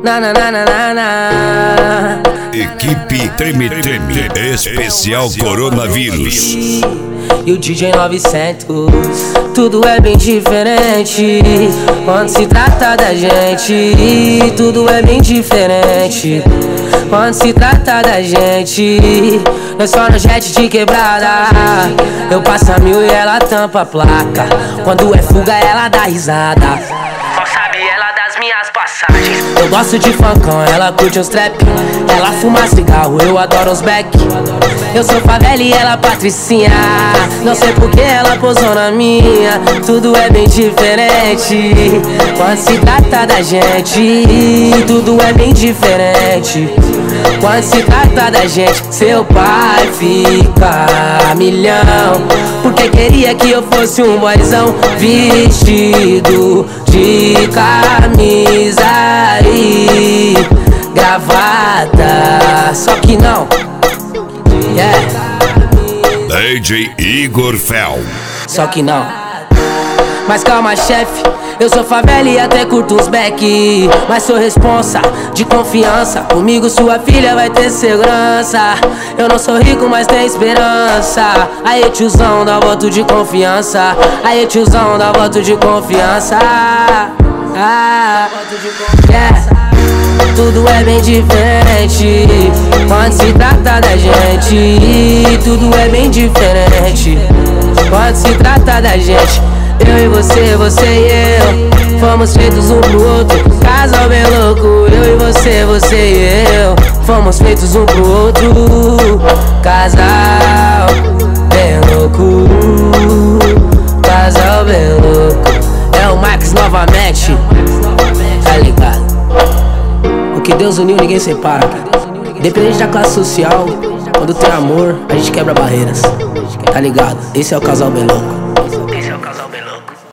Na na na na na na. Equipe Treme Treme, especial coronavírus. E o DJ 900, tudo é bem diferente. Quando se trata da gente, tudo é bem diferente. Quando se trata da gente, nós só no jet de quebrada. Eu passo a 1000 e ela tampa a placa. Quando é fuga ela dá risada. Só sabe ela das minhas passagens. Eu gosto de funkão, ela curte uns trap. Ela fuma cigarro, eu adoro uns back. Eu sou favela e ela patricinha. Não sei porque ela posou na minha. Tudo é bem diferente. Quando se trata da gente, tudo é bem diferente. Quando se trata da gente, seu pai fica milhão. Porque queria que eu fosse um boyzão vestido de camisa e gravata. Só que não, DJ Igor Fel. só que não. Mas calma, chefe, eu sou favela e até curto uns back. Mas sou responsa, de confiança. Comigo sua filha vai ter segurança. Eu não sou rico, mas tenho esperança. Aí tiozão, dá voto de confiança. Aí tiozão, dá voto de confiança. Tudo é bem diferente. Quando se trata da gente, tudo é bem diferente. Quando se trata da gente, eu e você, você e eu, fomos feitos um pro outro, casal bem louco. Eu e você, você e eu, fomos feitos um pro outro, casal bem louco. Casal bem louco. É o Max novamente, tá ligado? O que Deus uniu ninguém separa. Independente da classe social, quando tem amor, a gente quebra barreiras. Tá ligado? Esse é o casal bem louco.